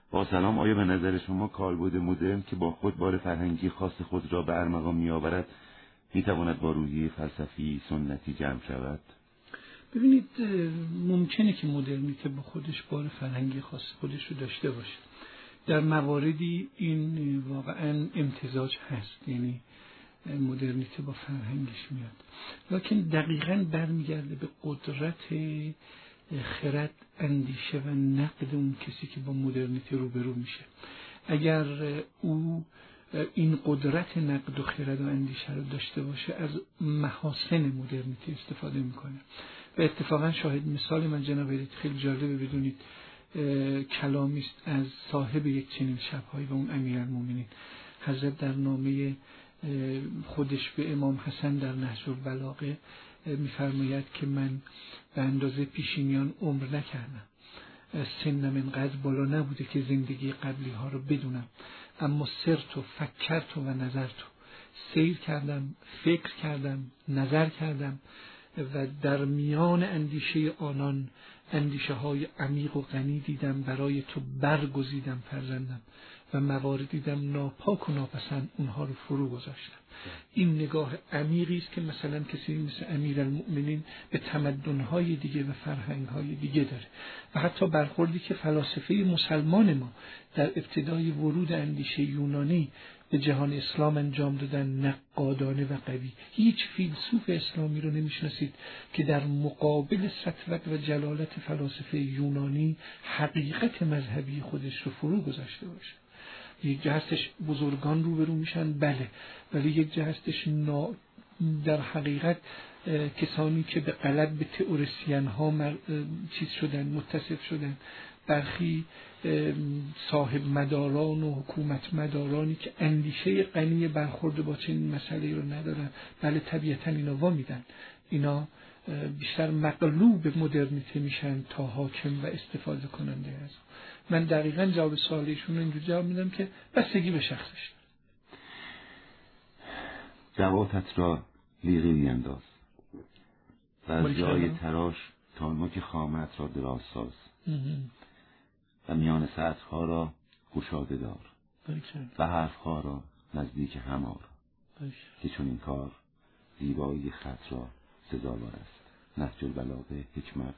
با سلام، آیا به نظر شما کالبد مدرن که با خود بار فرهنگی خاص خود را به ارمغان می‌آورد می‌تواند با روحیه فلسفی سنتی جمع شود؟ ببینید، ممکنه که مدرنیته با خودش بار فرهنگی خاص خودش رو داشته باشه. در مواردی این واقعا امتزاج هست، یعنی مدرنیته با فرهنگش میاد، لکن دقیقاً برمیگرده به قدرت خرد، اندیشه و نقد اون کسی که با مدرنیته روبرو میشه. اگر او این قدرت نقد و خرد و اندیشه رو داشته باشه، از محاسن مدرنیته استفاده میکنه. و اتفاقا شاهد مثال من جناب خیلی جالبه بدونید، کلامی است از صاحب یک چنین شب‌هایی و اون امیرالمومنین حضرت در نامه خودش به امام حسن در نهج البلاغه میفرماید که من به اندازه پیشینیان عمر نکردم، سنم اینقدر بالا نبوده که زندگی قبلی ها رو بدونم، اما سرت و فکرت و نظرت، سیر کردم، فکر کردم، نظر کردم و در میان اندیشه آنان اندیشه های عمیق و غنی دیدم، برای تو برگزیدم فرزندم و موارد دیدم ناپاک و ناپسند، اونها رو فرو گذاشتم. این نگاه عمیقی است که مثلا کسی مثل امیرالمؤمنین به تمدن‌های دیگه و فرهنگ‌های دیگه داره. و حتی برخوردی که فلاسفه مسلمان ما در ابتدای ورود اندیشه یونانی به جهان اسلام انجام دادن، نقادانه و قوی. هیچ فیلسوف اسلامی رو نمیشناسید که در مقابل سطوت و جلالت فلاسفه یونانی حقیقت مذهبی خودش رو فرو گذاشته باشه. یک جا هستش بزرگان روبرو میشن، بله، ولی یک جا هستش در حقیقت کسانی که به غلط به تئوریسین ها چیز شدن، متصف شدن، برخی صاحب مداران و حکومت مدارانی که اندیشه غنی برخورد با چنین مسئله رو ندارن، بله طبیعتا اینا وامیدن، اینا بیشتر مغلوب مدرنیته میشن تا حاکم و استفاده کننده از. من دقیقاً جواب سوالشون رو اینجوری جواب میدم که بستگی به شخصش. جوابت را لیغی بینداز و از جای تراش تا نوک خامت را دراز ساز و میان سطرها را گشاده دار و حرفها را نزدیک هم آر که چون این کار زیبایی خط را سزاوار است. نهج البلاغه حکمت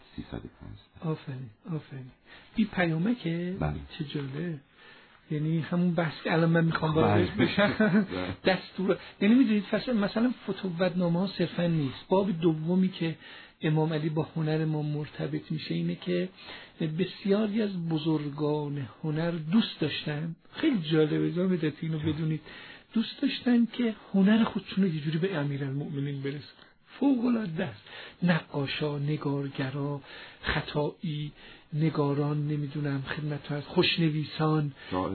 305. آفرین. این پیامه که بله. چه جالب، یعنی همون بحث که الان من میخوام واردش بشم. دستور، یعنی میدونید مثلا فتوت‌نامه ها صرفا نیست. باب دومی که امام علی با هنر ما مرتبط میشه اینه که بسیاری از بزرگان هنر دوست داشتن، خیلی جالبه زامدت اینو بدونید، دوست داشتن که هنر خودشون رو یه جوری به امیرالمؤمنین برسونن. فوق‌العاده است. نقاشا، نگارگرا، خطائی، نگاران، نمیدونم خدمت از خوشنویسان،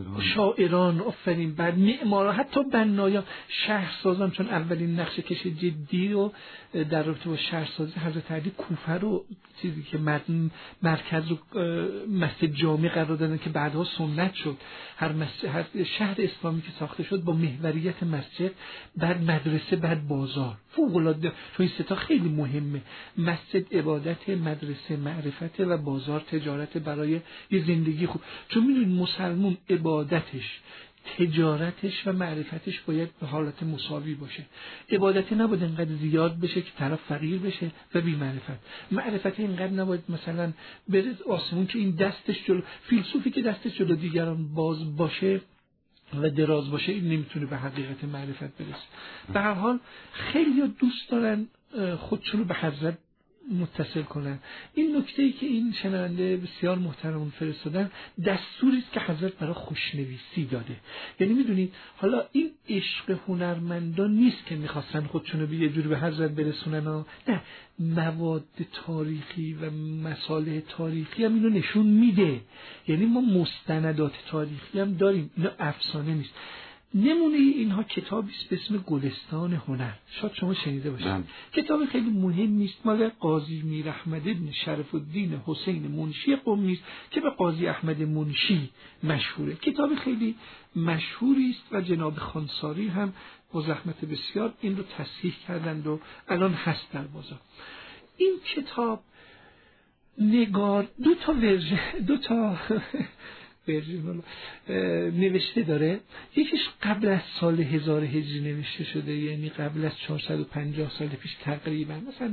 شاعران، آفرین، بعد معمارا، حتی بنایا، شهرسازان، چون اولین نقشه کش جدی رو در رابطه با شهرسازی حضرت علی کوفه رو چیزی که مرکز رو مسجد جامع قرار دادن که بعدها سنت شد. هر شهر اسلامی که ساخته شد با محوریت مسجد، بعد مدرسه، بعد بازار. فوق‌العاده، چون این سه تا خیلی مهمه. مسجد عبادت، مدرسه معرفت و بازار تجارت برای یه زندگی خوب. چون میدونید مسلمان عبادتش، تجارتش و معرفتش باید به حالت مساوی باشه. عبادت نباید اینقدر زیاد بشه که طرف فقیر بشه و بی معرفت. معرفت اینقدر نباید مثلا بره آسمون که این دستش جلو، فیلسوفی که دستش جلو دیگران باز باشه و دراز باشه، این نمیتونه به حقیقت معرفت برسه. به هر حال خیلی دوست دارن خودشونو به حضرت متصل کنن. این نکته‌ای که این شنونده بسیار محترم فرستادن دستوری است که حضرت برای خوشنویسی داده. یعنی میدونید حالا این عشق هنرمندان نیست که میخواستن خودشونو به یه جوری به حضرت برسونن، نه، مواد تاریخی و مصالح تاریخی هم اینو نشون میده. یعنی ما مستندات تاریخی هم داریم، اینا افسانه نیست. نمونه اینها کتابی است به اسم گلستان هنر، شاید شما شنیده باشید. کتاب خیلی مهمی است، مال قاضی میر احمد بن شرف الدین حسین منشی قمی است که به قاضی احمد منشی مشهوره. کتاب خیلی مشهوری است و جناب خانساری هم با زحمت بسیار این رو تصحیح کردند و الان هست در بازار. این کتاب دو تا نوشته داره. یکیش قبل از سال 1000 هجری نوشته شده، یعنی قبل از 450 سال پیش تقریبا، مثلا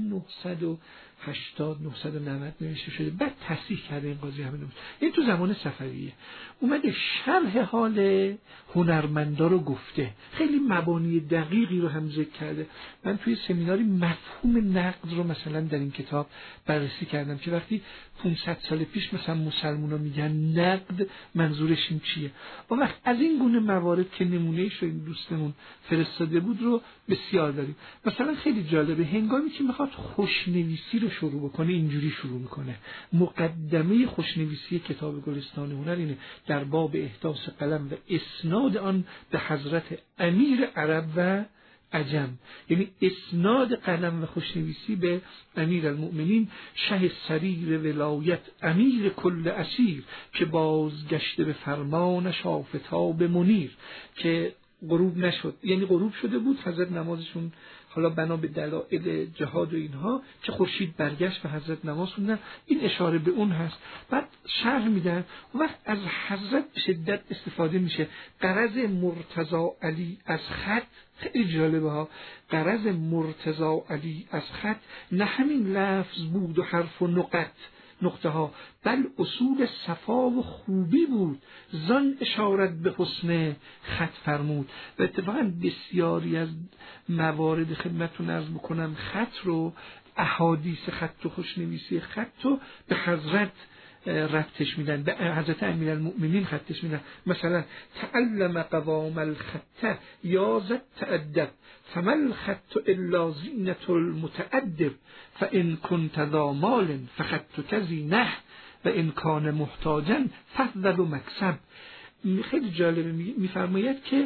980 990 نوشته شده. بعد تصحیح کرده این قاضی احمد موسی، این تو زمان صفویه اومده شرح حال هنرمندا رو گفته، خیلی مبانی دقیقی رو هم ذکر کرده. من توی سمیناری مفهوم نقد رو مثلا در این کتاب بررسی کردم که وقتی 500 سال پیش مثلا مسلمونا میگن نقد منظورش این چیه. و وقت از این گونه موارد که نمونه‌اش رو این دوستمون فرستاده بود رو بسیار داریم. مثلا خیلی جالبه، هنگامی که میخواد خوشنویسی رو شروع بکنه اینجوری شروع میکنه. مقدمه خوشنویسی کتاب گلستان هنر اینه: در باب احداث قلم و اسناد آن به حضرت امیر عرب و عجم، یعنی اسناد قلم و خوشنویسی به امیر المؤمنین شه سریر ولایت امیر کل اسیر، که بازگشته به فرمانش آفتاب منیر. که غروب نشد، یعنی غروب شده بود، حضرت نمازشون حالا بنا به دلایل جهاد و اینها که خورشید برگشت و حضرت نماز خوندن، این اشاره به اون هست. بعد شرح میدن و وقت از حضرت به شدت استفاده میشه. غرض مرتضی علی از خط خیلی جالبه ها. غرض مرتضی علی از خط نه همین لفظ بود و حرف و نقطه ها، بل اصول صفا و خوبی بود، زان اشارت به حسن خط فرمود. و اتفاقا بسیاری از موارد خدمتتون عرض بکنم خط رو، احادیث خط و خوشنویسی خط رو به حضرت ربطش میدن، به حضرت امیرالمؤمنین خطش میدن. مثلا تعلم قوام الخط یا زد تأدب، فما الخط الا زینة المتأدب، فان كنت ذا مال فخطك زینه و ان کان محتاجا فضل و مکسب. خیلی جالبه، میفرماید که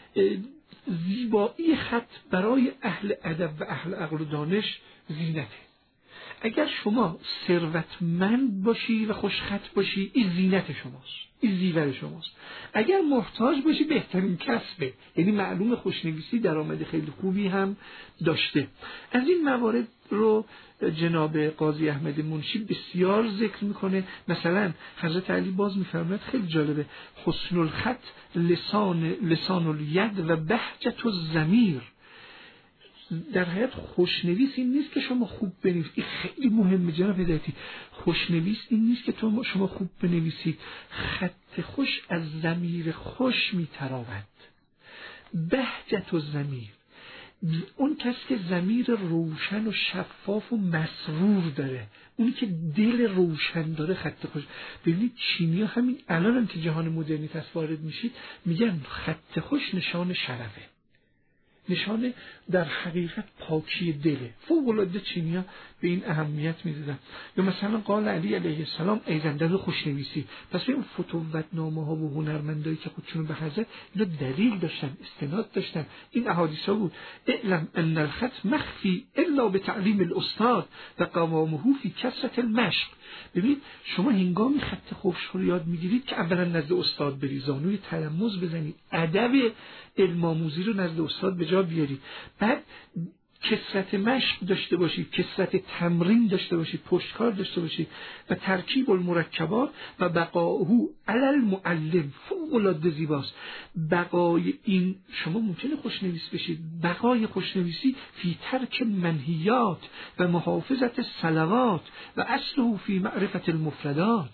زیبایی خط برای اهل ادب و اهل عقل و دانش زینته. اگر شما ثروتمند باشی و خوشخط باشی، این زینت شماست، این زیور شماست. اگر محتاج باشی بهترین کسبه، یعنی معلوم خوشنویسی درآمد خیلی خوبی هم داشته. از این موارد رو جناب قاضی احمد منشی بسیار ذکر میکنه. مثلا حضرت علی باز میفرماید خیلی جالبه: حسن الخط لسان الید و بهجت الضمیر. در حقیقت خوشنویس این نیست که شما خوب بنویسید، این خیلی مهمه جناب هدایتی. خوشنویس این نیست که شما خوب بنویسید، خط خوش از ضمیر خوش میتراود. بهجت الضمیر، اون کس که ضمیر روشن و شفاف و مسرور داره، اونی که دل روشن داره خط خوش. ببینید چینی‌ها همین الان هم که جهان مدرنیت است وارد میشید میگن خط خوش نشان شرفه، نشان در حقیقت پاکی دله. فوق‌العاده چینی‌ها به این اهمیت می‌دادن. یا مثلا قال علی علیه السلام ایزنده خوشنویسی. پس این فتوت‌نامه‌ها و هنرمندایی که خودشون به حضرت اینا دلیل داشتن، استناد داشتن. این احادیثا بود: اعلم ان الخط مخفی الا بتعلیم الاستاد و قوامه فی کثرت المشق. ببینید شما هنگامی خط خوش رو یاد میگیرید که اولا نزد استاد برید، زانوی تلمذ بزنید، ادب علم آموزی رو نزد استاد به جا بیارید، بعد کثرت مشق داشته باشید، کثرت تمرین داشته باشید، پشتکار داشته باشید و ترکیب المرکبات و بقاؤه علی المعلم. فوق‌العاده زیباست بقای این. شما ممکنه خوشنویس بشید، بقای خوشنویسی فی ترک منهیات و محافظت صلوات و اصله فی معرفت المفردات.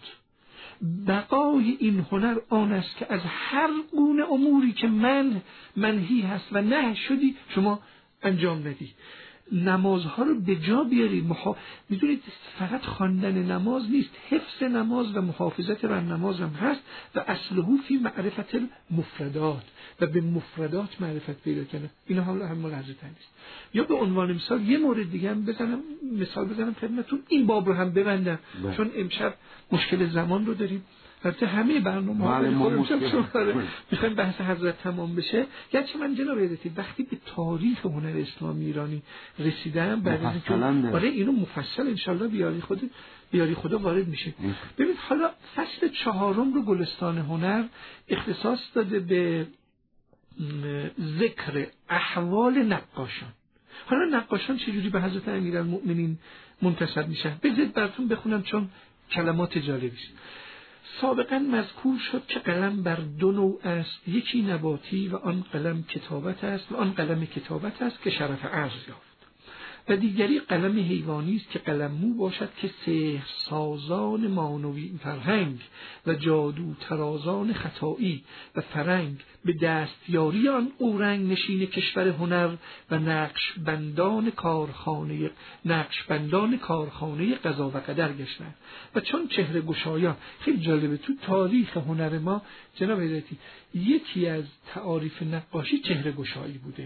بقای این هنر آن است که از هر گونه اموری که منهی هست و نه شدی شما انجام ندی. نمازها رو به جا بیاری. میدونید فقط خواندن نماز نیست، حفظ نماز و محافظت بر نماز هم هست و اصله فی معرفت المفردات و به مفردات معرفت پیدا کنه. اینا حالا هم مال حضرت نیست. یا به عنوان مثال یه مورد دیگه هم مثال بزنم خدمتتون، این باب رو هم ببندم چون امشب مشکل زمان رو داریم. البته همه برنامه‌ها میخوایم بحث حضرت تمام بشه. گرچه من جناب هدایتی وقتی به تاریخ هنر اسلامی ایرانی رسیدم بعد از اینکه اینو مفصل انشالله بیاری خدا وارد میشه. ببینید حالا فصل 4 رو گلستان هنر اختصاص داده به ذکر احوال نقاشان. حالا نقاشان چجوری به حضرت امیرالمؤمنین منتسب میشن؟ بذارید براتون بخونم چون کلمات جالبی است. سابقا مذکور شد که قلم بر دو نوع است، یکی نباتی و آن قلم کتابت است و آن قلم کتابت است که شرف عرض یافت، و دیگری قلم حیوانی است که قلممو باشد که سحر سازان مانوی فرهنگ و جادو ترازان خطایی و فرنگ به دستیاری آن اورنگ نشین کشور هنر و نقشبندان کارخانه قضا و قدر گشتند. و چون چهره گشایان، خیلی جالبه تو تاریخ هنر ما جناب حضرتی یکی از تعاریف نقاشی چهره گشایی بوده،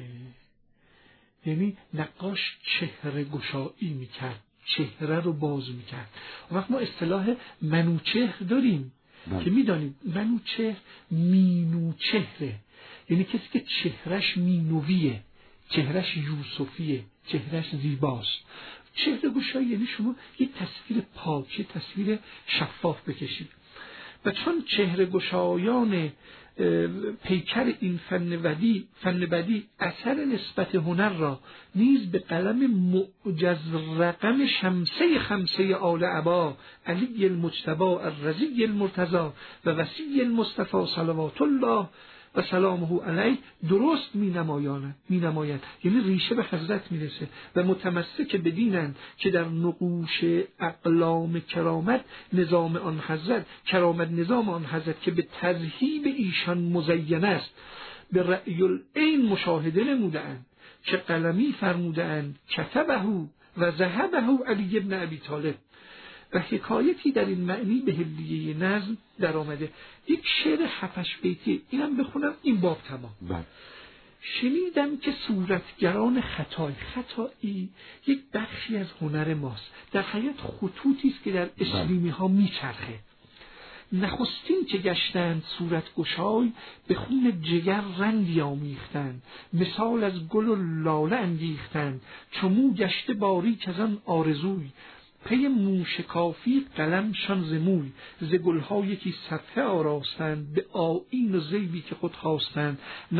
یعنی نقاش چهره گشایی میکرد، چهره رو باز میکرد. وقت ما اصطلاح منوچهر داریم که میدانیم منوچهر مینوچهره، یعنی کسی که چهرش مینویه، چهرش یوسفیه، چهرش زیباست. چهره گشایی یعنی شما یک تصویر پاک، یک تصویر شفاف بکشید. و چون چهره گشایان پیکر این فن بدی اثر نسبت هنر را نیز به قلم معجز رقم شمسه خمسه آل عبا علی المجتبی الرضی المرتضی و وصی المصطفی صلوات الله و سلامه علیه درست می نماید، یعنی ریشه به حضرت میرسه و متمسک بدینند که در نقوش اقلام کرامت نظام آن حضرت که به تذهیب ایشان مزین است به رأی العین مشاهده نمودند که قلمی فرمودند کتبه و ذهبه علی ابن ابی طالب. و حکایتی در این معنی به حلیه نظم در آمده. یک شعر 7 بیتی اینم بخونم این باب تمام. شنیدم که صورتگران خطایی یک بخشی از هنر ماست، در حقیقت خطوطی است که در اسلیمی ها میچرخه. نخستین که گشتند صورت گشای به خون جگر رنگی آمیختند، مثال از گل و لاله اندیختند، چمو گشته باریک از آن آرزوی، پی موشکافی قلمشان زموی، ز گلها یکی صفحه آراستند، به آیین و زیبی که خود خواستند،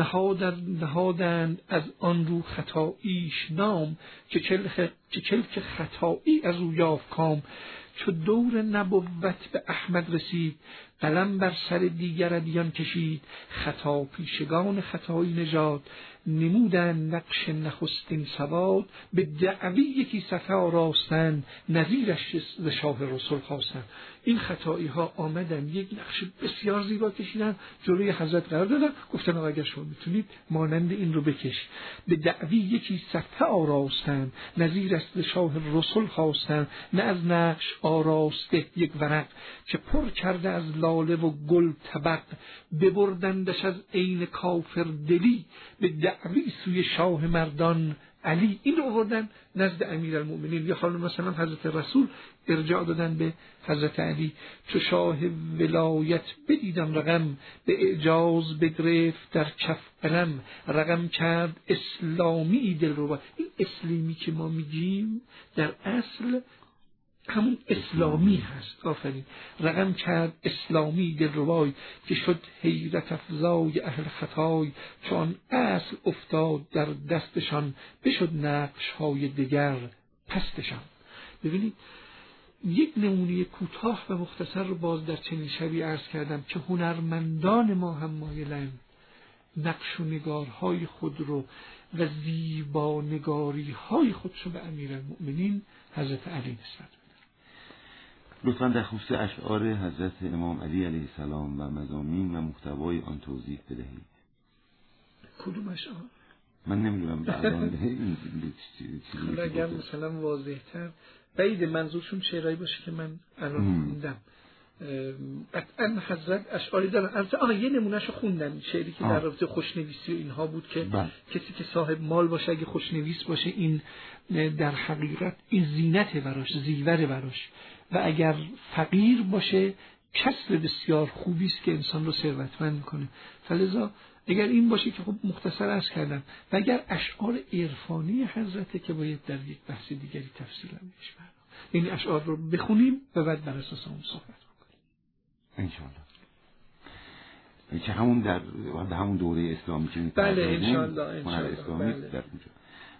نهادند از آن رو خطاییش نام، که چلک خطایی از او یافت کام. چو دور نبوت به احمد رسید، قلم بر سر دیگر ادیان کشید، خطا پیشگان خطایی نژاد، نمودن نقش نخستین سواد، به دعوی یکی صفحه آراستند، نظیرش ز شاه رسول خواستند. این خطایی ها آمدن یک نقش بسیار زیبا کشیدن، جلوی حضرت قرار دادن، گفتن اگر شما میتونید مانند این رو بکش. به دعوی یکی صفحه آراستند، نظیرش ز شاه رسول خواستند، نه از نقش آراسته یک ورق، که پر کرده از لاله و گل طبق، ببردندش از عین کافر دلی، به دعوی سوی شاه مردان علی. این رو آوردن نزد امیرالمؤمنین. یا حالا مثلا حضرت رسول ارجاع دادن به حضرت علی، چو شاه ولایت بدیدم رقم، به اعجاز بگرفت در کف قلم، رقم کرد اسلامی دلربا. این اسلامی که ما میگیم در اصل همون اسلامی هست. آفرین. رقم کرد اسلامی دلربای، که شد حیرت افزای اهل خطای، چون اصل افتاد در دستشان، بشد نقش های دگر پستشان. ببینید یک نمونه کوتاه و مختصر رو باز در چنین شبی عرض کردم که هنرمندان ما هم مایلند نقش و نگارهای خود رو و زیبانگاریهای خودش رو به امیرالمؤمنین حضرت علی نسبت بدن. لطفاً در خصوص اشعار حضرت امام علی علیه السلام و مضامین و محتوای آن توضیح بدهید. کدوم اشعار؟ من نمیدونم الان چیزی اگر مثلا واضح‌تر بعید منظورشون شعرهایی باشه که من الان خوندم. قطعا حضرت اشعاری دارن. البته یه نمونهشو خوندم، شعری که در رابطه خوشنویسی و اینها بود که کسی که صاحب مال باشه اگه خوشنویس باشه این در حقیقت این زینت براش، زیور براش، و اگر فقیر باشه کسب بسیار خوبی است که انسان رو ثروتمند میکنه. فلذا اگر این باشه که خب مختصر عرض کردم، و اگر اشعار عرفانی حضرت که باید در یک بحث دیگری تفصیلا بهش برداریم، این اشعار رو بخونیم و بعد بر اساس اون صحبت بکنیم انشاءالله. که همون در همون دوره اسلامی که بله انشاءالله اسلامی در اونجا.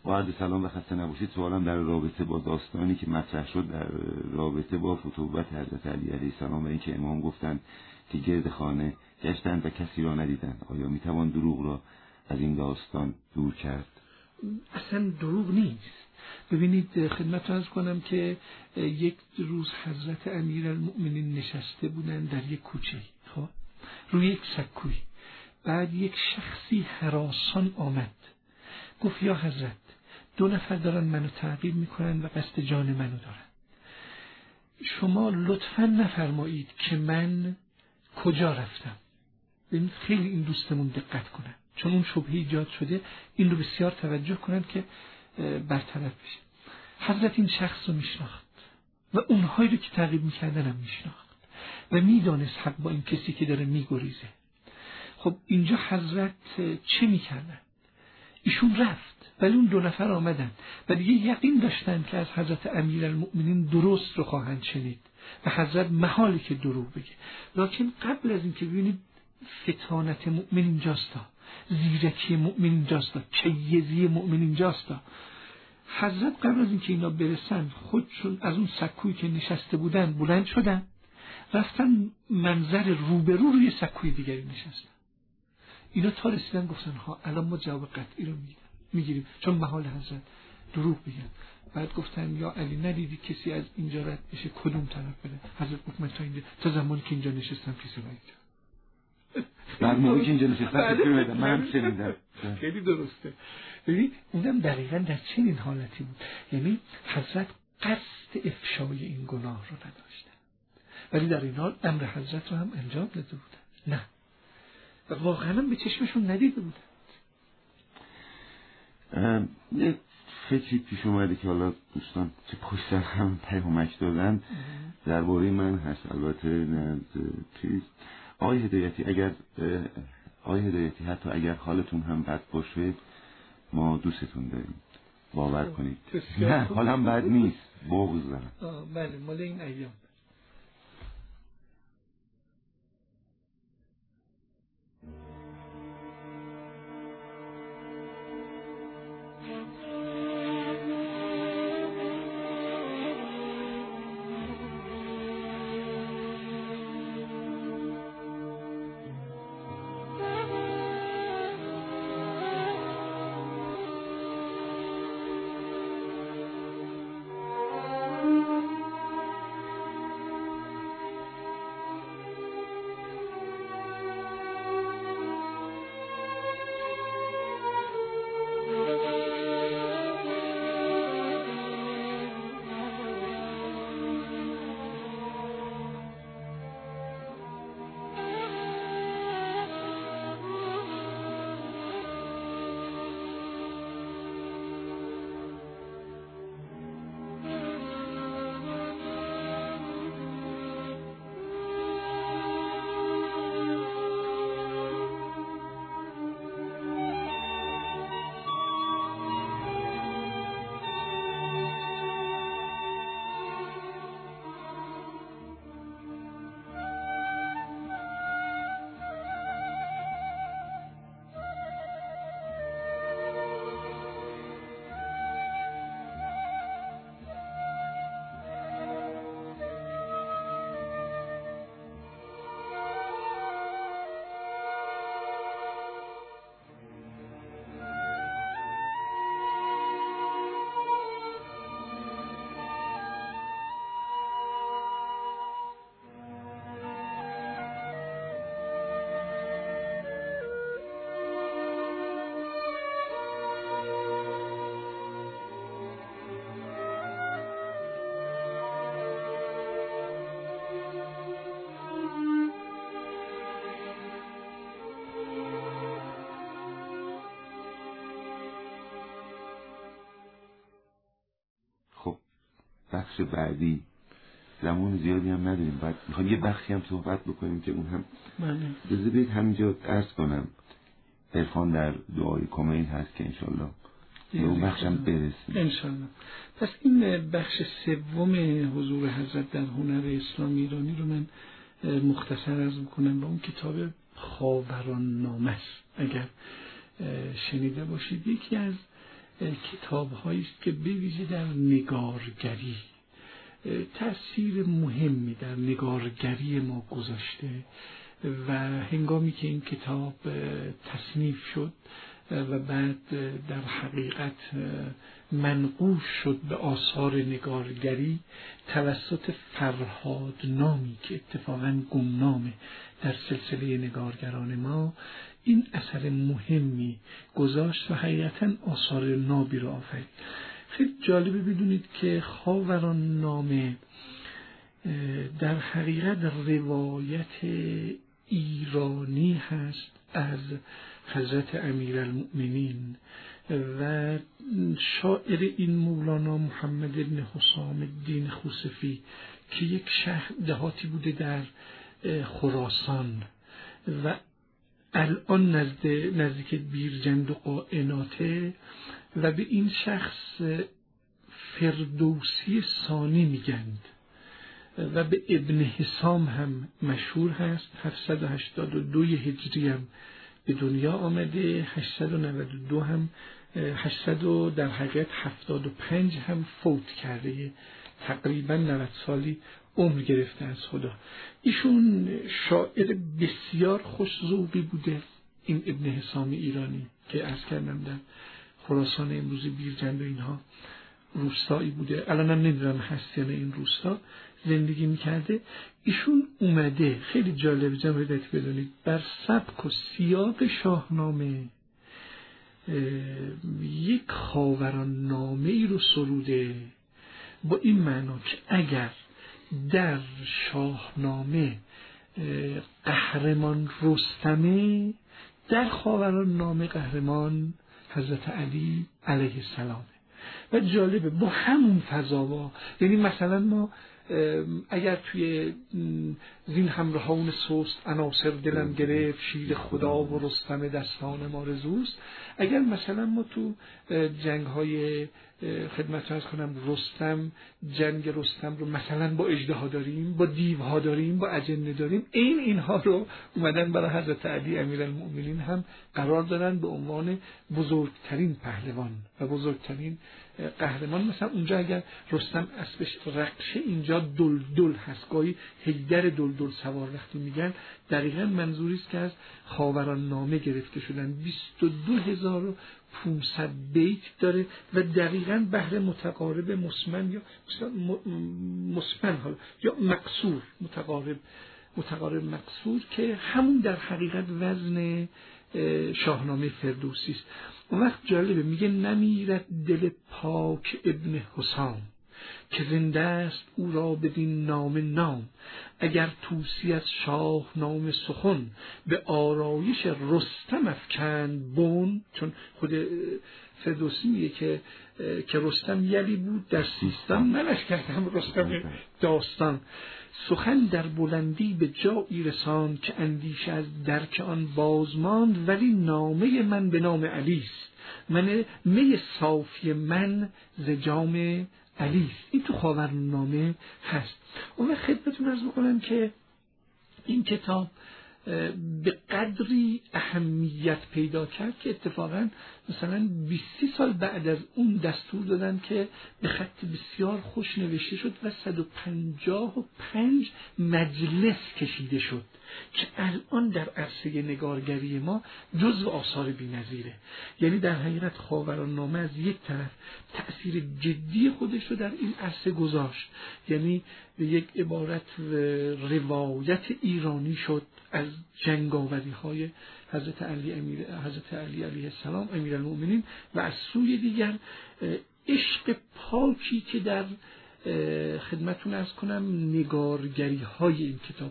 با عرض سلام و خسته نباشید. سوالم در رابطه با داستانی که مطرح شد در رابطه با فتوت حضرت علی علیه السلام و اینکه امام گفتند که گرد خانه گشتند و کسی را ندیدند، آیا میتوان دروغ را از این داستان دور کرد؟ اصلا دروغ نیست. ببینید خدمت عرض کنم که یک روز حضرت امیرالمؤمنین نشسته بودند در یک کوچه، خب روی یک سکوی. بعد یک شخصی هراسان آمد گفت یا حضرت 2 نفر دارن منو تعقیب میکنن و قصد جان منو دارن، شما لطفاً نفرمایید که من کجا رفتم. ببینید خیلی این دوستمون دقت کنن، چون اون شبهه ایجاد شده، این رو بسیار توجه کنن که برطرف بشه. حضرت این شخص رو میشناخت و اونهایی رو که تعقیب میکردن هم میشناخت و میدانست حق با این کسی که داره میگریزه. خب اینجا حضرت چه میکردن؟ ایشون رفت ولی اون 2 نفر آمدن و دیگه یقین داشتن که از حضرت امیرالمؤمنین درست رو خواهند شنید و حضرت محالی که دروغ بگه. لکن قبل از این که ببینید فتانت مؤمن اینجاستا، زیرکی مؤمن اینجاستا، کیزی مؤمن اینجاستا. حضرت قبل از این که اینا برسن خودشون از اون سکویی که نشسته بودن بلند شدن، رفتن منظر روبرو روی سکوی دیگری نشستن. اینا تا رسیدن گفتن ها الان ما جواب قطعی رو میگیریم، چون محال حضرت دروغ بگن. بعد گفتن یا علی ندیدی کسی از اینجا رد بشه کدوم طرف بره؟ حضرت گفت من تا زمانی که اینجا نشستم کسی رد. بعد موقعی که اینجا نشستم کسی رد من شنیدم. خیلی درسته. ببین اونم دقیقاً در چنین حالتی بود، یعنی حضرت قصد افشای این گناه رو نداشتن ولی در این حال امر حضرت رو هم انجام داده بودن. نه و واقعاً به چشمشون ندیده بودن. یک فکری پیش اومده که حالا دوستان چه پشت سر هم پیامک دادن درباره من هست. البته چیز آقای هدایتی حتی اگر حالتون هم بد باشه ما دوستتون داریم، باور کنید. نه حالم بد نیست، بغض دارم. بله مال این ایام. بخش بعدی زمان زیادی هم نداریم، بعد میخوایم یه بخشی هم صحبت بکنیم که اون هم بذارید همینجا عرض کنم عرفان در دعای کمیل هست که انشالله به اون بخش هم برسیم انشالله. پس این بخش سوم حضور حضرت در هنر اسلام ایرانی رو من مختصر عرض میکنم با اون کتاب خاوران نامه است. اگر شنیده باشید یکی از کتاب‌هایی است که به ویژه در نگارگری تأثیر مهمی در نگارگری ما گذاشته و هنگامی که این کتاب تصنیف شد و بعد در حقیقت منقوش شد به آثار نگارگری توسط فرهاد نامی که اتفاقاً گمنامه در سلسله نگارگران ما، این اثر مهمی گذاشت و حقیقتاً آثار نابی را آفرید. خیلی جالبه بدونید که خاوران نامه در حقیقت روایت ایرانی هست از حضرت امیرالمؤمنین و شاعر این مولانا محمد بن حسام الدین خوسفی که یک شهر دهاتی بوده در خراسان و الان نزدیک بیرجند و قائناته و به این شخص فردوسی ثانی میگند و به ابن حسام هم مشهور هست. 782 هجری هم به دنیا آمده، 892 هم 800 در حقیقت 75 هم فوت کرده، تقریبا 90 سالی عمر گرفته از خدا. ایشون شاعر بسیار خوش ذوقی بوده، این ابن حسام ایرانی که عرض کردم در خراسان امروزی بیرجند و اینها روستایی بوده، الان هم نمیدونم هست یا نه این روستا زندگی میکرده. ایشون اومده، خیلی جالب جمع هدایت بدونید، بر سبک و سیاق شاهنامه یک خاوران نامه ای رو سروده با این معنا که اگر در شاهنامه قهرمان رستمه، در خاوران نامه قهرمان حضرت علی علیه السلام. و جالبه با همون فضا، یعنی مثلا ما اگر توی زین همراهان سوست عناصر دلم گرفت، شیر خدا و رستم دستان ما رزوست، اگر مثلا ما تو جنگ های خدمت عرض کنم رستم، جنگ رستم رو مثلا با اژدها داریم، با دیوها داریم، با اجنه داریم، اینها رو اومدن برای حضرت علی امیرالمؤمنین هم قرار دادن به عنوان بزرگترین پهلوان و بزرگترین قهرمان. مثلا اونجا اگر رستم اسبش رقشه، اینجا دلدل هست، گاهی حیدر دلدل سوار وقتی میگن دقیقاً منظوری است که از خاوران نامه گرفته شدن. 22500 بیت داره و دقیقاً بهر متقارب مسمن یا مسمن یا مقصور، متقارب مقصور که همون در حقیقت وزن شاهنامه فردوسی است. اون وقت جالبه میگه نمیرد دل پاک ابن حسام که زنده است او را بدین نام، اگر توسی از شاه نام سخن به آرایش رستم افکند بون. چون خود فردوسی میگه که رستم یلی بود در سیستان، منش کردم رستم داستان، سخن در بلندی به جایی رساند که اندیشه از درک آن بازماند، ولی نامه من به نام علی است، من می صافی من ز جام علی است. این تو خاوران نامه هست. اون خدمتتون عرض می‌کنم که این کتاب به قدری اهمیت پیدا کرد که اتفاقا مثلا 20 سال بعد از اون دستور دادن که به خط بسیار خوش نوشته شد و 155 مجلس کشیده شد که الان در عرصه نگارگری ما جزو آثار بی‌نظیره. یعنی در حقیقت خاوران نامه از یک طرف تأثیر جدی خودش رو در این عرصه گذاشت، یعنی به یک عبارت روایت ایرانی شد از جنگاوری‌های حضرت علی علیه السلام امیرالمؤمنین، و از سوی دیگر عشق پاکی که در خدمتون عرض کنم نگارگری های این کتاب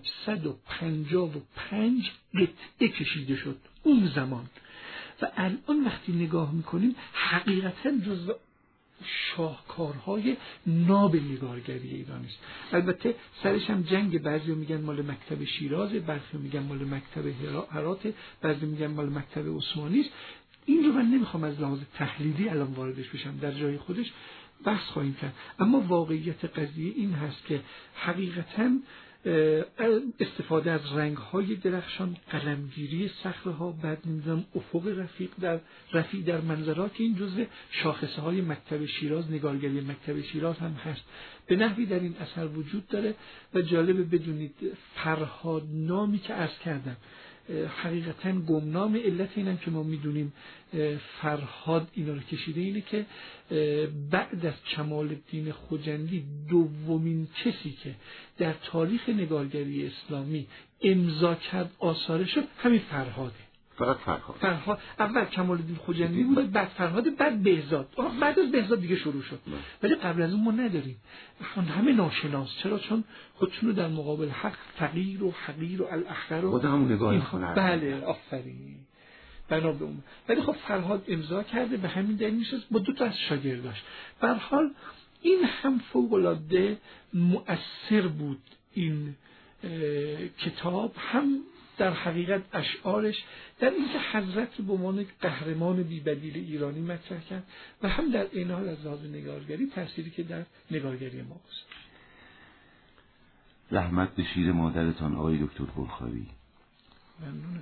155 قطعه کشیده شد اون زمان و الان وقتی نگاه میکنیم حقیقتا جزو شاهکارهای ناب نگارگری ایرانی است. البته سرش هم جنگ، بعضی میگن مال مکتب شیراز، بعضی میگن مال مکتب هرات، بعضی میگن مال مکتب عثمانی است. این رو من نمیخوام از لحاظ تحلیلی الان واردش بشم، در جای خودش بحث خواهیم کرد. اما واقعیت قضیه این هست که حقیقتا استفاده از رنگ‌های درخشان، قلمگیری صخره‌ها، بعد نمی‌دونم افق رفیع در منظرات، این جزء شاخصه‌های مکتب شیراز، نگارگری مکتب شیراز هم هست. به نحوی در این اثر وجود داره و جالبه بدونید فرهاد نامی که عرض کردم حقیقتاً گمنام، علت اینم که ما میدونیم فرهاد اینا رو کشیده اینه که بعد از کمال الدین خجندی دومین کسی که در تاریخ نگارگری اسلامی امضا کرد آثارش همین فرهاده. فقط فرهاد اول کمال الدین خجندی بود، بعد فرهاد، بعد بهزاد. بعد از بهزاد دیگه شروع شد، ولی قبل از اون ما نداریم. همه ناشناس. چرا؟ چون خودشونو در مقابل حق فقیر و حقیر و الاخر و خود همون نگاه بله آفرین بنا به اون. ولی خب فرهاد امضا کرده، به همین دلیل نشست با 2 تا از شاگرداش. به هر حال این هم فوق العاده مؤثر بود این کتاب، هم در حقیقت اشعارش در اینکه حضرت به عنوان قهرمان بی‌بدیل ایرانی مطرح کرد و هم در عین حال از لحاظ نگارگری تأثیری که در نگارگری ما گذاشت. رحمت به شیر مادرتان آقای دکتر بلخاری. ممنونم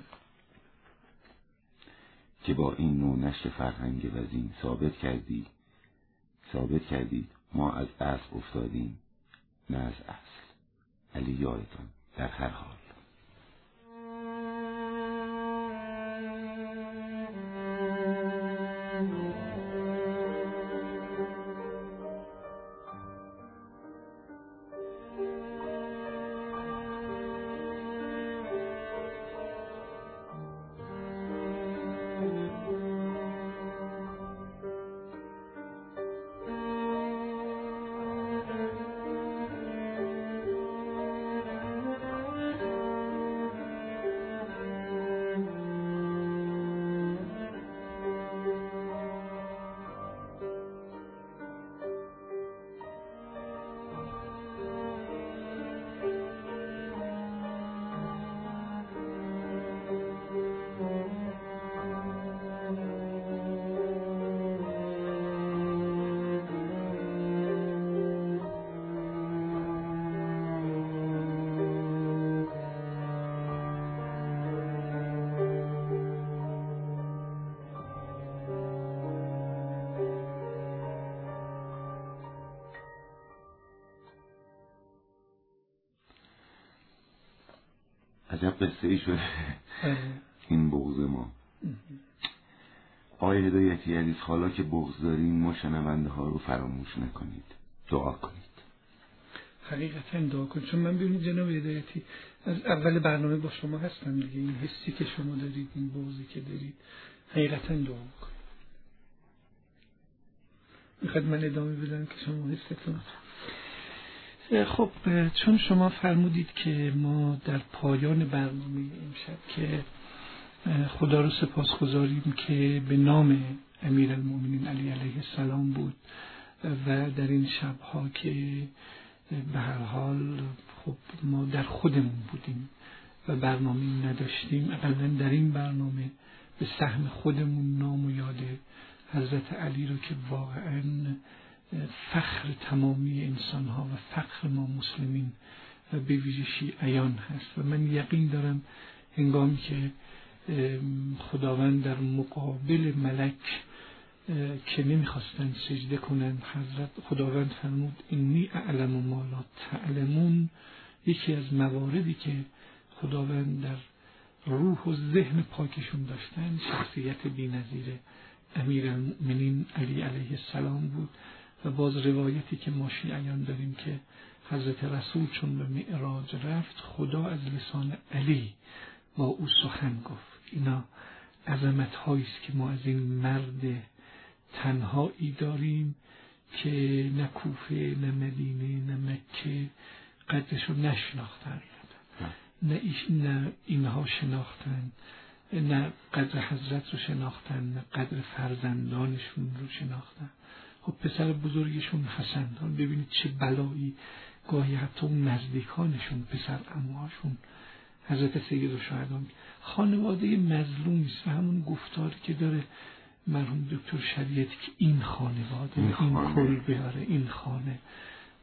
که با این نوع نشر فرهنگ وزین ثابت کردید ما از اصل افتادیم، نه از اصل. علی یارتان در هر حال. عجب قصه ای شده این بغض ما. آقای هدایتی، عزیز حالا که بغض داریم ما شنونده ها رو فراموش نکنید، دعا کنید. حقیقتا دعا کنید، چون من ببینید جناب هدایتی از اول برنامه با شما هستم دیگه. این حسی که شما دارید، این بغضی که دارید، حقیقتا دعا کنید. میخواد من ادامه بدم که شما حستون؟ خب چون شما فرمودید که ما در پایان برنامه امشب که خدا رو سپاسگزاریم که به نام امیرالمومنین علی علیه السلام بود و در این شبها که به هر حال خب ما در خودمون بودیم و برنامه نداشتیم، اقلا در این برنامه به سهم خودمون نام و یاد حضرت علی رو که واقعاً فخر تمامی انسان ها و فخر ما مسلمین و به ویژه شیعیان هست. و من یقین دارم هنگامی که خداوند در مقابل ملک که نمیخواستن سجده کنن، حضرت خداوند فرمود اینی اعلم ما لا تعلمون. یکی از مواردی که خداوند در روح و ذهن پاکشون داشتن شخصیت بی‌نظیر امیرالمومنین علی علیه السلام بود. و باز روایتی که ما شیعیان داریم که حضرت رسول چون به معراج رفت خدا از لسان علی با او سخن گفت. اینا عظمت هاییست که ما از این مرد تنهایی داریم که نه کوفه نه مدینه نه مکه قدرشو نشناختن، نه اینها شناختن، نه قدر حضرت رو شناختن، نه قدر فرزندانشون رو شناختن. خب پسر بزرگشون حسن، ببینید چه بلایی، گاهی حتی اون نزدیکانشون، پسر عموهاشون حضرت سیدالشهدا، خانواده مظلومی است. و همون گفتاری که داره مرحوم دکتر شریعتی که این خانواده این کل بیاره این خانه،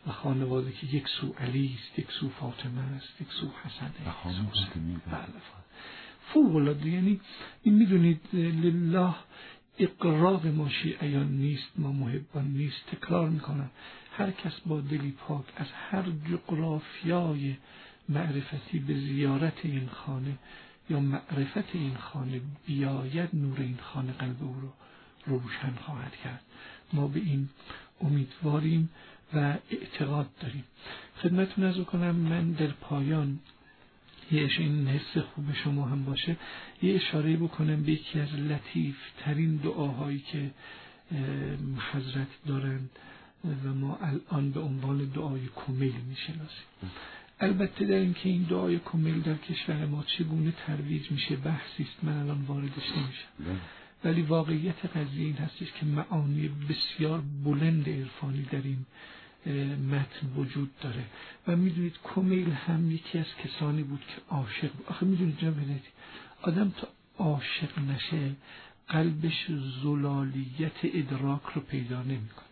و خانواده که یک سو علی است، یک سو فاطمه است، یک سو حسن است. فوق العاده. یعنی این میدونید لله اقراق ما شیعیان نیست، ما محبان نیست. تکرار میکنم، هر کس با دلی پاک از هر جغرافیای معرفتی به زیارت این خانه یا معرفت این خانه بیاید، نور این خانه قلب او رو روشن خواهد کرد. ما به این امیدواریم و اعتقاد داریم. خدمتتون عرض کنم، من در پایان این حس خوب شما هم باشه یه اشاره بکنم به یکی از لطیف ترین دعاهایی که حضرت دارند و ما الان به عنوان دعای کمیل میشناسیم. البته در این که این دعای کمیل در کشور ما چگونه ترویج میشه بحثی است، من الان واردش نمیشم، ولی واقعیت قضیه این هستش که معانی بسیار بلند عرفانی در این متن وجود داره. و میدونید کمیل هم یکی از کسانی بود که عاشق بود. آخه میدونید جناب هدایتی، آدم تا عاشق نشه قلبش زلالیت ادراک رو پیدا نمیکنه.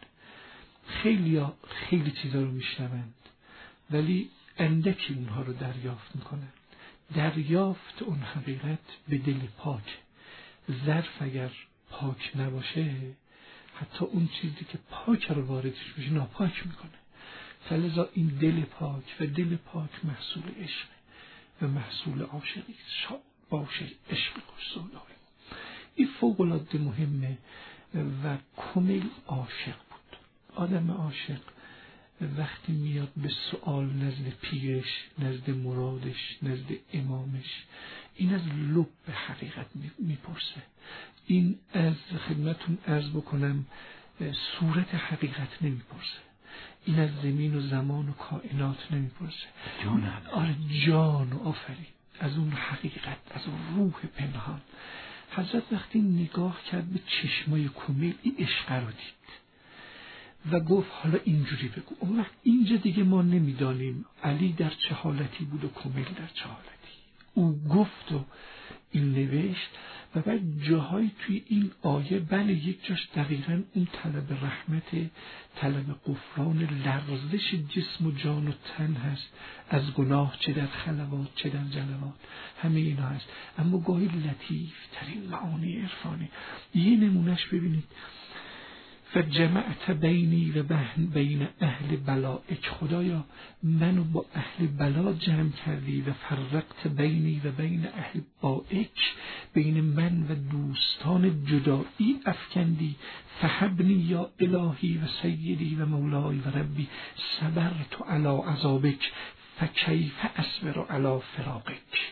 خیلی چیزا رو میشنوند ولی اندکی اونها رو دریافت میکنن. دریافت اون حقیقت به دل پاک. ظرف اگر پاک نباشه حتی اون چیزی که پاک رو واردش بشه ناپاک میکنه. فلذا این دل پاک و دل پاک محصول عشق و محصول عاشقی شاد باشه، عشق خوش سودای. این فوق العاده مهمه. و کمیل عاشق بود. آدم عاشق وقتی میاد به سؤال نزد پیرش، نزد مرادش، نزد امامش، این از لب حقیقت میپرسه. این از خدمتون عرض بکنم صورت حقیقت نمیپرسه. این از زمین و زمان و کائنات نمیپرسه. جان و آفرین از اون حقیقت، از اون روح پنهان. حضرت وقتی نگاه کرد به چشمای کمیل این عشق رو دید و گفت حالا اینجوری بگو. اون وقت اینجا دیگه ما نمیدانیم علی در چه حالتی بود و کمیل در چه حالتی. او گفت و این نوشت و بعد جاهای توی این آیه بله یک جاش دقیقاً اون طلب رحمت، طلب غفران، لرزش جسم و جان و تن هست از گناه، چه در خلوات چه در جلوات، همه اینا هست. اما گاهی لطیف ترین معانی عرفانی. یه نمونش ببینید، فجمعت بینی و بین اهل بلائک، خدایا منو با اهل بلا جمع کردی و فرقت بینی و بین اهل بائک، بین من و دوستان جدایی افکندی. فهبنی یا الهی و سیدی و مولای و ربی صبرت علی عذابک فکیف اصبر علی فراقک.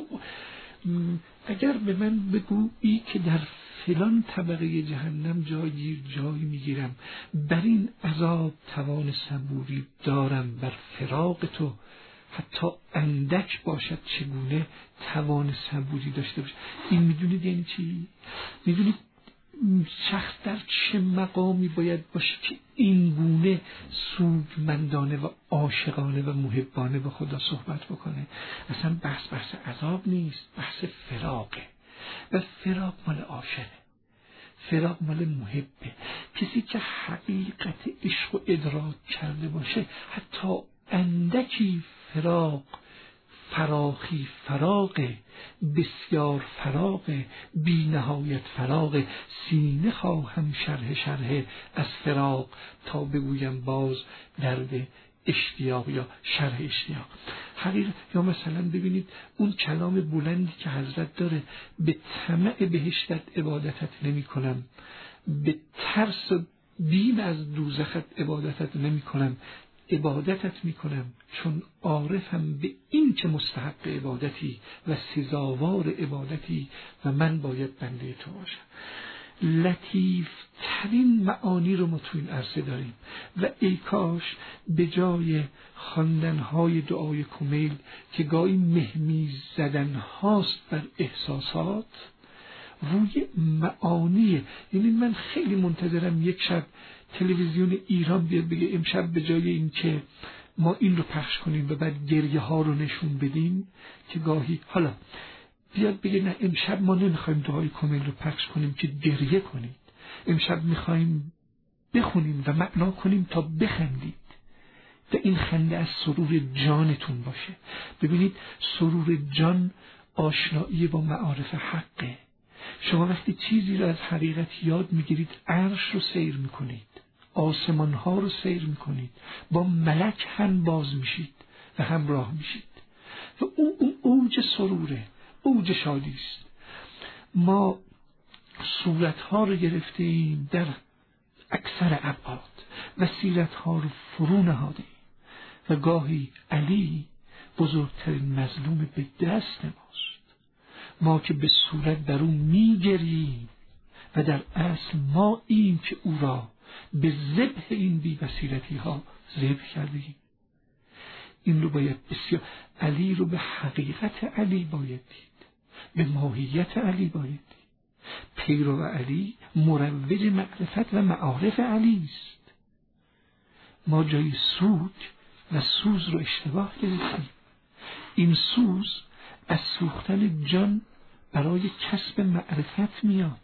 اگر به من بگو ای که در فلان طبقه جهنم جایی میگیرم، بر این عذاب توان صبوری دارم، بر فراق تو حتی اندک باشد چگونه توان صبوری داشته باشه. این میدونید یعنی چی؟ میدونید شخص در چه مقامی باید باشه که این گونه سودمندانه و عاشقانه و محبانه به خدا صحبت بکنه؟ اصلا بحث عذاب نیست، بحث فراقه. و فراق مال عاشقه، فراق مال محبه. کسی که حقیقت عشق و ادراک کرده باشه حتی اندکی فراق، فراخی فراقه، بسیار فراقه، بی نهایت فراقه. سینه خواهم شرح از فراق تا بگویم باز درد اشتیاق یا شرح اشتیاق. حقیقت یا مثلا ببینید اون کلام بلندی که حضرت داره، به طمع بهشتت عبادتت نمی کنم، به ترس و بیم از دوزخت عبادتت نمی کنم، عبادتت می کنم چون عارفم به این که مستحق عبادتی و سزاوار عبادتی و من باید بنده تو باشم. لطیف ترین معانی رو ما تو این عرصه داریم و ای کاش به جای خواندن‌های دعای کمیل که گاهی مهمیز زدن هاست بر احساسات، روی معانی. یعنی من خیلی منتظرم یک شب تلویزیون ایران بیاد بگه امشب به جای این که ما این رو پخش کنیم و بعد گریه ها رو نشون بدیم، که گاهی حالا بیاد بگه نه امشب ما نمیخوایم دعای کمیل رو پخش کنیم که گریه کنید، امشب میخوایم بخونیم و معنا کنیم تا بخندید. و این خنده از سرور جانتون باشه. ببینید سرور جان آشنایی با معارف حقه. شما وقتی چیزی رو از حقیقت یاد میگیرید عرش رو سیر میکنید، آسمان ها رو سیر میکنید، با ملک هم باز میشید و همراه میشید و اون اوج سروره، اوج شادی است. ما صورت ها رو گرفتیم در اکثر ابعاد و سیرت ها رو فرو نهادیم و گاهی علی بزرگترین مظلوم به دست ماست. ما که به صورت بر اون میگریم و در اصل ما این که او را به ذبح این بی بصیرتی ها ذبح کردیم. این رو باید بسیار، علی رو به حقیقت علی باید دید، به ماهیت علی باید دید. پیرو علی مروج معرفت و معارف علی است. ما جای سوگ و سوز رو اشتباه گرفتیم. این سوز از سوختن جان برای کسب معرفت میاد،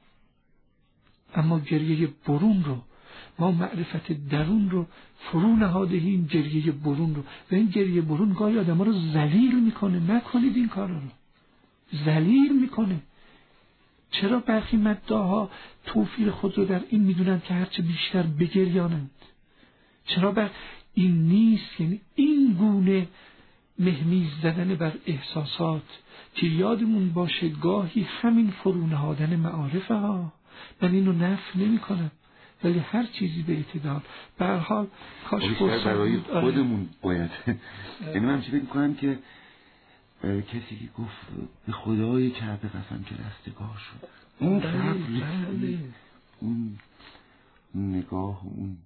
اما گریه برون رو، ما معرفت درون رو فرو نهادهیم، گریه برون رو، و این گریه برون گاهی آدم ها رو ذلیل میکنه. نکنید این کارا رو، ذلیل میکنه. چرا برخی مداها توفیر خود رو در این میدونن که هرچه بیشتر بگریانند؟ چرا بر این نیست؟ یعنی این گونه مهمیز زدن بر احساسات که یادمون باشه گاهی همین فرو نهادن معارف ها. من اینو نفی نمی کنم، ولی هر چیزی به اعتدال. به هر حال کاش برای خودمون باید یعنی من فکر می‌کنم که کسی که گفت به خدای کعبه قسم که رستگار شد، اون اون نگاه، اون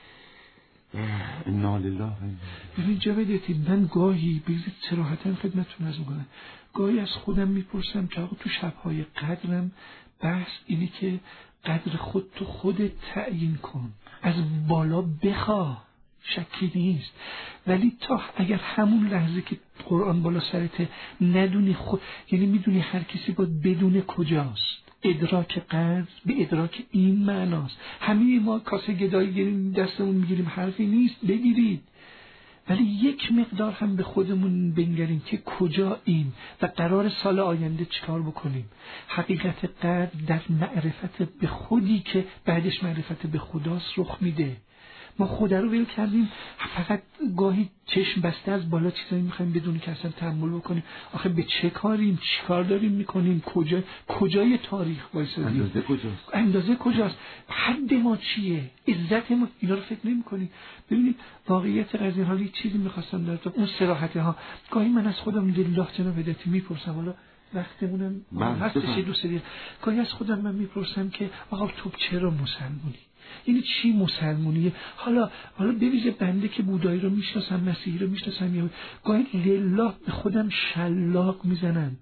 انا لله. ببین جوادیتی، من گاهی بگذارید صراحتاً خدمتتون از میگم، گاهی از خودم میپرسم که آقا تو شبهای قدرم بحث اینه که قدر خود تو خودت تعیین کن، از بالا بخواه، شکی نیست. ولی تا اگر همون لحظه که قرآن بالا سرته ندونی خود، یعنی میدونی هر کسی باید بدون کجاست. ادراک قدر به ادراک این معناست. همه ما کاسه گدایی گیریم دستمون میگیریم، حرفی نیست بگیرید، ولی یک مقدار هم به خودمون بنگریم که کجا این و قرار سال آینده چیکار بکنیم. حقیقت قدر در معرفت به خودی که بعدش معرفت به خداست رخ میده. ما خدا رو ول کردیم، فقط گاهی چشم بسته از بالا چیزایی میخوایم بدون که اصلا تأمل بکنیم. آخه به چه کاریم، چی کار داریم میکنیم، کجای تاریخ وایسادیم، اندازه کجاست، حد ما چیه، عزت ما، اینا رو فکر نمیکنیم. ببینید واقعیت قضیه، حالی چیزی میخواستم در اون صراحته ها، گاهی من از خودم لله جناب هدایتی میپرسم، حالا وقتمونم هستش دوست دارم، گاهی از خودم من میپرسم که آقا تو چرا مسلمونی؟ یعنی چی مسلمونیه؟ حالا ببینید بنده که بودایی رو میشناسم، مسیحی رو میشناسم، یا گاهی لله به خودم شلاق میزنم،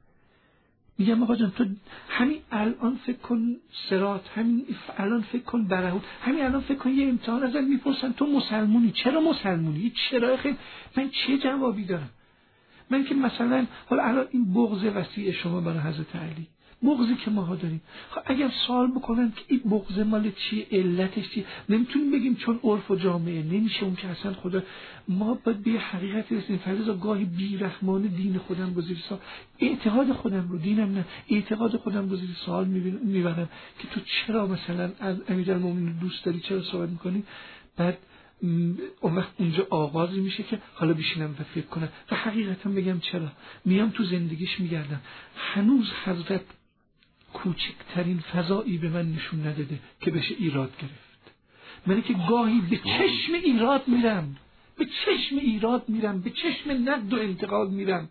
میگم آقا جان تو همین الان فکر کن صراط، همین الان فکر کن برهوت، همین الان فکر کن یه امتحان ازت میپرسن تو مسلمونی، چرا مسلمونی؟ چرا خیلی من چه جوابی دارم؟ من که مثلا حالا الان این بغض وسیع شما برای حضرت علی، بغضی که ماها داریم، خب اگر سوال بکنن که این بغض مال چیه، علتش چیه، نمیتونیم بگیم چون عرف و جامعه، نمیشه اون که اصلا خدا. ما باید به حقیقت رسیم. فرضا گاهی بیرحمانه دین خودم رو زیر سوال، اعتقاد خودم رو، دینم نه، اعتقاد خودم رو زیر سوال میبرم که تو چرا مثلا از امیرالمومنین دوست داری، چرا صحبت میکنی؟ بعد اون وقت اونجا آغاز میشه که حالا بشینم و فکر کنم و حقیقتا بگم چرا. میام تو زندگیش میگردم، هنوز حضرت کوچکترین فضایی به من نشون نداده که بشه ایراد گرفت. منی که گاهی به چشم ایراد میرم، به چشم نقد و انتقاد میرم،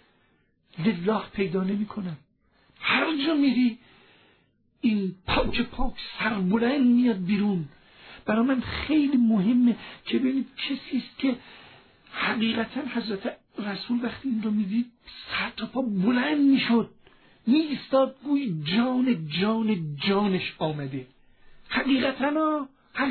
لله پیدا نمی کنم. هر جا میری این پاک سربلند میاد بیرون. برای من خیلی مهمه که ببینید کسی است که حقیقتا حضرت رسول وقتی این رو میدید سر تا پا بلند میشد، میستاد گوی جانش آمده. حقیقتا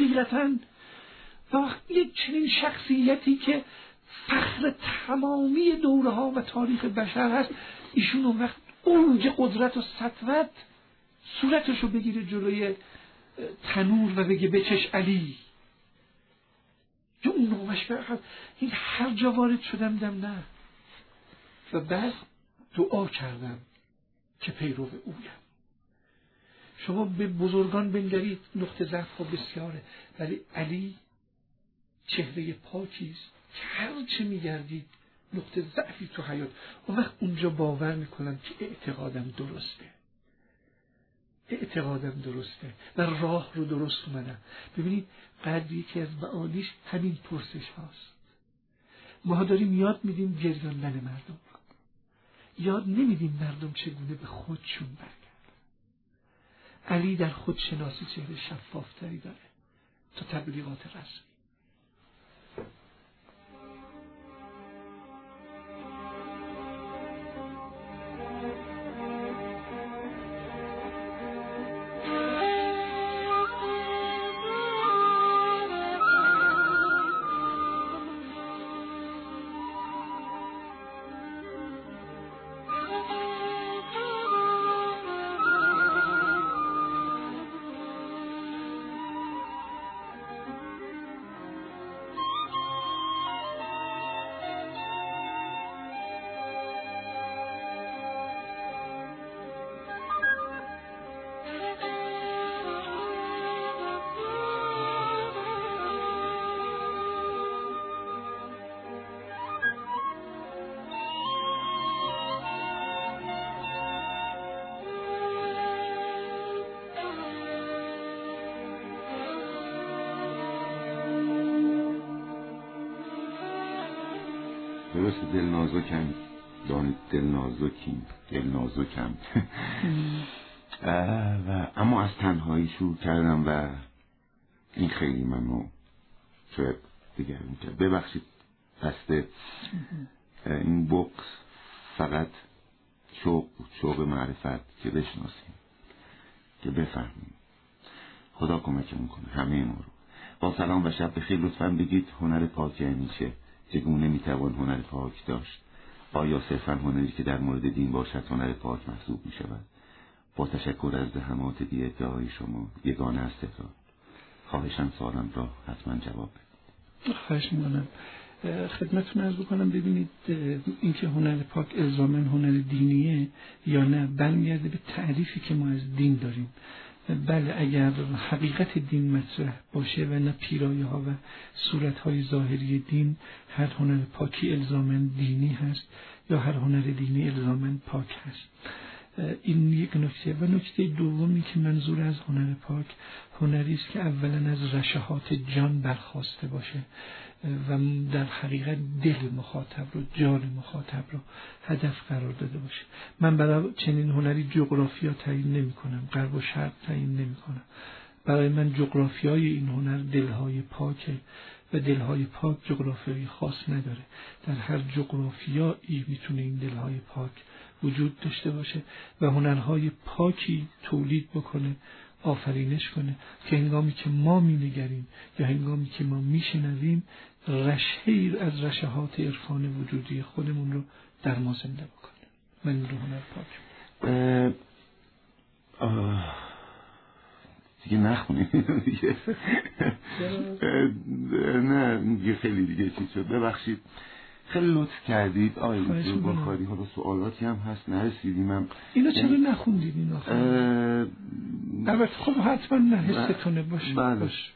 وقتی یک چنین شخصیتی که فخر تمامی دوره ها و تاریخ بشر هست، ایشون اون وقت اوج قدرت و سطوت صورتشو بگیره جلوی تنور و بگه بچش علی. یا اون نامش برخد این هر جا وارد شدم دم نه. و بعد دعا کردم که پیرو اویم. شما به بزرگان بنگرید نقطه ضعف ها بسیاره، ولی علی چهره پاکیست که هر چه میگردید نقطه ضعفی تو حیات. اون وقت اونجا باور میکنم که اعتقادم درسته و راه رو درست اومدم. ببینید قدر یکی از معانیش همین پرسش هاست. ما داریم یاد میدیم گریاندن مردم، یاد نمیدیم مردم چگونه به خودشون برگردن. علی در خودشناسی چهره شفافتری داره تا تبلیغات رسمی. درست دلنازکم، دانید دلنازکم و اما از تنهایی شروع کردم و این خیلی منو شاید دیگرون کرد. ببخشید دسته این بوکس فقط شوق بود، شوق معرفت که بشناسیم، که بفهمیم. خدا کمکمون کنه همه ما رو. با سلام و شب بخیر. لطفاً بگید هنر پاک یعنی چه؟ چگونه میتوان هنر پاک داشت؟ آیا صرفاً هنری که در مورد دین باشد هنر پاک محسوب میشود؟ با تشکر از زحمات بی ادعای شما یگانه است تکرار. خواهشاً سوالم را حتما جواب بدید. خواهش می‌کنم. خدمتتون عرض بکنم ببینید اینکه هنر پاک الزاماً هنر دینیه یا نه برمیگرده به تعریفی که ما از دین داریم. بله اگر حقیقت دین مطرح باشه و نه پیرایه‌ها و صورت‌های ظاهری دین، هر هنر پاکی الزاماً دینی هست یا هر هنر دینی الزاماً پاک هست. این یک نکته. و نکته دومی که منظور از هنر پاک هنری است که اولا از رشحات جان برخواسته باشه و در حقیقت دل مخاطب رو، جان مخاطب رو هدف قرار داده باشه. من برای چنین هنری جغرافیا تعیین نمی کنم، غرب و شرق تعیین نمی کنم. برای من جغرافیای این هنر دلهای پاکه و دلهای پاک جغرافیای خاص نداره. در هر جغرافیایی میتونه این دلهای پاک وجود داشته باشه و هنرهای پاکی تولید بکنه، آفرینش کنه که هنگامی که ما می‌نگریم یا هنگامی که ما میشنویم رشحه‌ای از رشحات عرفان وجودی خودمون رو در ما زنده بکنه. من این رو هنر پاک دیگه نخونیم دیگه. نه خیلی دیگه چیز شد. ببخشید خیلی لطف کردید آقای دکتر بخاری. حالا سوالاتی هم هست نرسیدیم. اینو چرا نخوندید این آخر؟ البته خب حتما نه حستونه باشه. باش.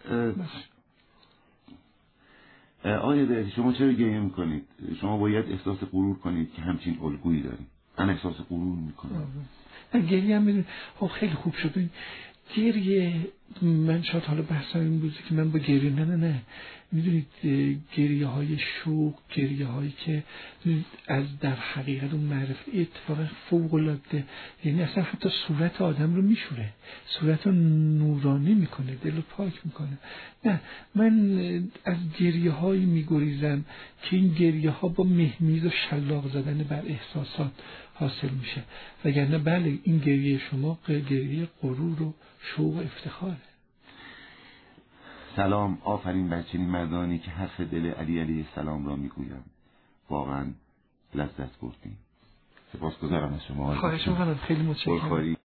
آقای دکتر شما چرا گریه میکنید؟ شما باید احساس غرور کنید که همچین الگویی دارید. من احساس غرور میکنم. گریه هم میدونید خیلی خوب شد. گریه من شاید حالا بحثم این بوده که من با گریه نه میدونید گریه های شوق، گریه هایی که از در حقیقت اون معرفت اتفاق فوق العاده، یعنی اصلا حتی صورت آدم رو میشوره، صورت رو نورانی میکنه، دل رو پاک میکنه. نه من از گریه هایی میگریزم که این گریه ها با مهمیز و شلاق زدن بر احساسات حاصل میشه، وگرنه بله این گریه شما گریه غرور و شوق و افتخاره. سلام، آفرین بر چنین مردانی که حرف دل علی علیه السلام را میگویم. واقعا لذت بردیم. سپاسگزارم از شما. خواهش می‌کنم، خیلی متشکرم.